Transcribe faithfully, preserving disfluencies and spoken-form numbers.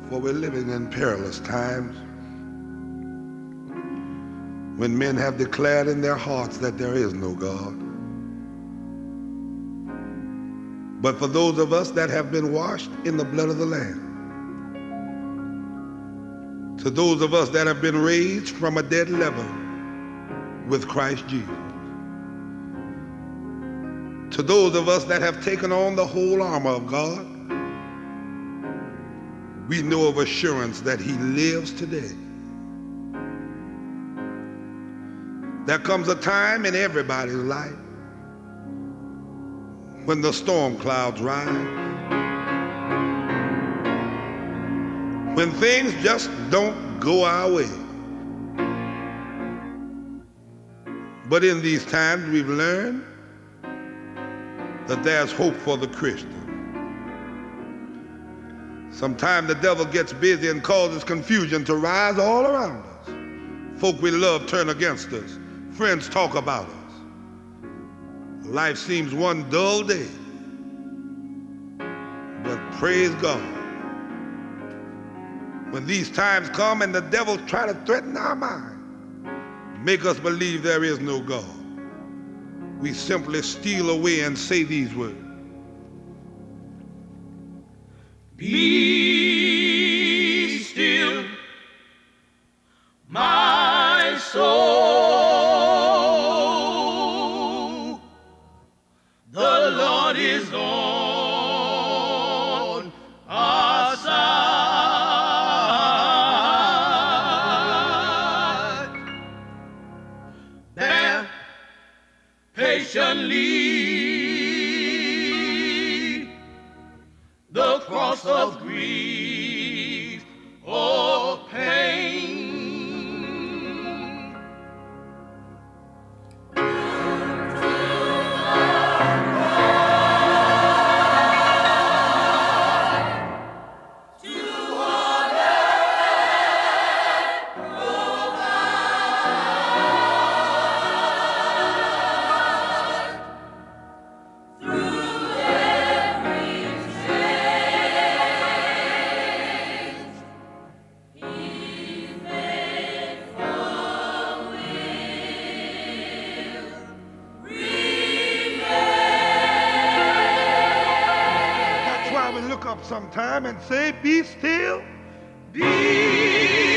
For we're living in perilous times when men have declared in their hearts that there is no God. But for those of us that have been washed in the blood of the Lamb, to those of us that have been raised from a dead level with Christ Jesus, to those of us that have taken on the whole armor of God, we know of assurance that he lives today. There comes a time in everybody's life when the storm clouds rise, when things just don't go our way. But in these times we've learned that there's hope for the Christian. Sometimes the devil gets busy and causes confusion to rise all around us. Folk we love turn against us. Friends talk about us. Life seems one dull day. But praise God, when these times come and the devil try to threaten our mind, make us believe there is no God, we simply steal away and say these words: Be still, my soul. The Lord is on our side. Bear patiently the cross of grief or pain. Sometime and say, be still. Be